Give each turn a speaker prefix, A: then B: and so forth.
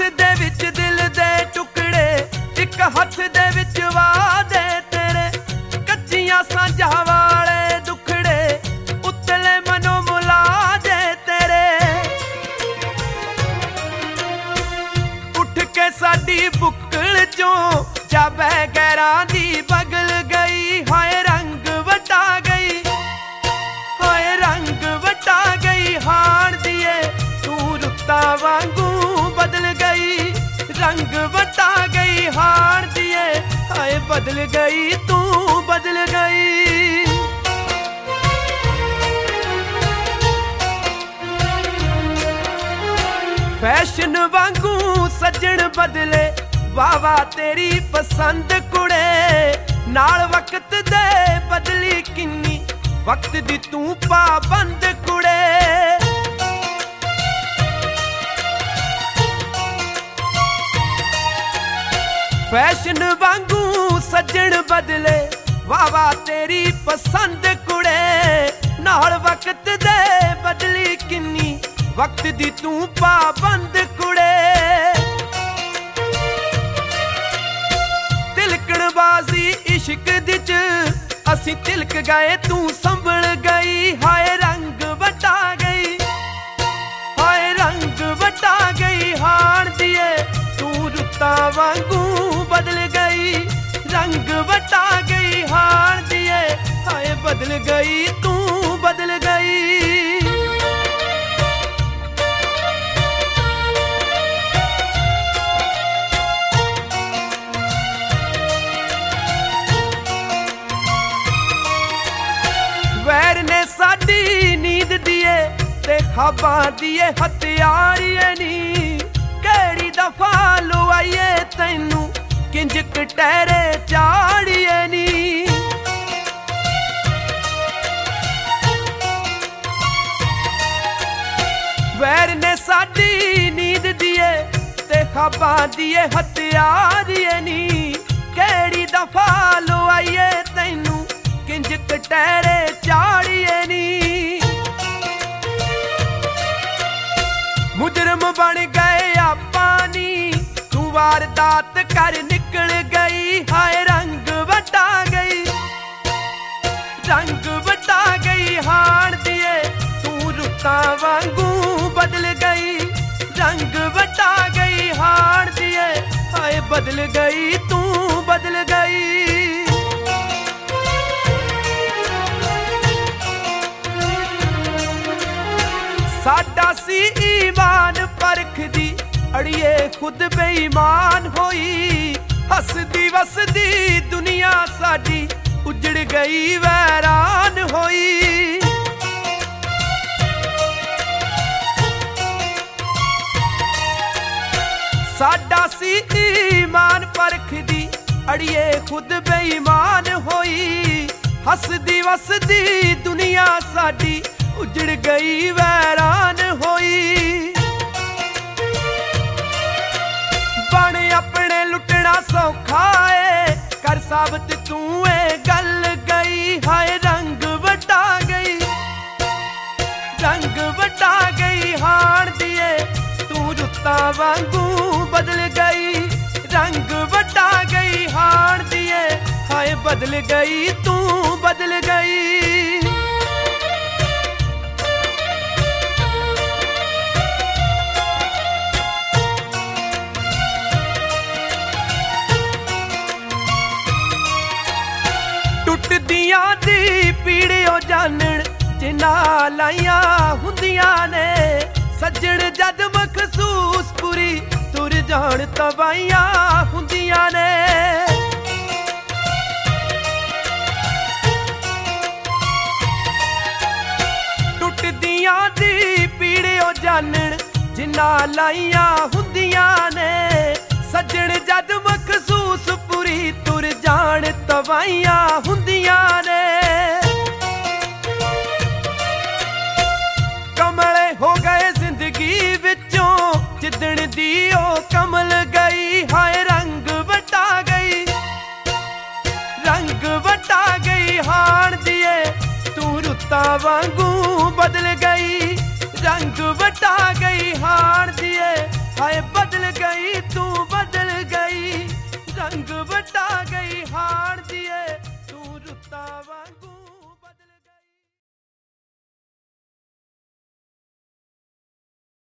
A: दे विच दिल दे टुकड़े, एक हथ दे विच वादे तेरे, कच्चियां सांझां वाले दुखड़े, उतले मनो मुलाजे तेरे। उठ के साडी बुक्कल चों जाबे गैरां दी बगल गई, हाय रंग वटा गई, हाय रंग वटा गई। हाण दिए तू रुत्ता वांगू बदल गई, रंग वटा गई। हाण दिए हाय बदल गई, तू बदल गई। फैशन वांगू सजण बदले, वावा तेरी पसंद कुड़े, नाल वक्त दे बदली किन्नी, वक्त दी तू पाबंद कुड़े। फैशन वांगू सजण बदले, वावा तेरी पसंद कुड़े, नाल वक्त दे बदली किन्नी, वक्त दी तू पाबंद कुड़े। तिलकणबाजी इश्क दी च असीं तिलक गए, तू संभल गई, हाय रंग वटा गई, हाय रंग वटा गई। हाण दिए तू रुत्ता वांगू बदल गई, रंग वटा गई। हाण दिए हाय बदल गई, तू बदल गई। वैर ने साडी नींद दिए ते ख्वाबां दिए हथियारिए नी, केड़ी दफा लुआइए तैनू किंज कटहरे चाड़िए नी। वैर ने साडी नींद दिए ते ख्वाबां दिए हथियारिए नी, केड़ी दफा लुआइए तैनू किंज कटहरे चाड़िए नी। मुजरम बन गए आपानी, तू वारदात कर निकल गई, हाय रंग वटा गई, रंग वटा गई। हाण दिए तू रुत्ता वांगू बदल गई, रंग वटा गई। हाण दिए हाय बदल गई, तू बदल गई। साडा सी ईमान परख दी, अड़िए खुद बेईमान होई, हसदी वसदी दुनिया साडी उजड़ गई, वैरान होई। साडा सी ईमान परख दी, अड़िए खुद बेईमान होई, हसदी वसदी दुनिया साडी उजड़ गई, वैरान होई। बण अपने लुटना सौखा है, कर साबित तू ए गल गई, हाय रंग वटा गई, रंग वटा गई। हाण दिए तू रुत्ता वांगू बदल गई, रंग वटा गई। हाण दिए हाय बदल गई, तू बदल गई। टुटदियां दी पीड़ियों जानन जिन्हां लाइयां हुंदियां ने, सज्जण जद मखसूस पूरी तुर जान तवाइयां हुंदियां ने। टुटदियां दी पीड़ियों जानन जिन्हां लाइयां हुंदियां ने, सज्जण जद मखसूस पूरी तुर जान तवाइयां हुंदियां ने। कमले हो गए जिंदगी विचों, जिदण दी ओ कमल गई, हाय रंग वटा गई, रंग वटा गई। हाण दिए तू रुत्ता वांगू बदल गई, रंग वटा गई। हाण दिए हाय बदल गई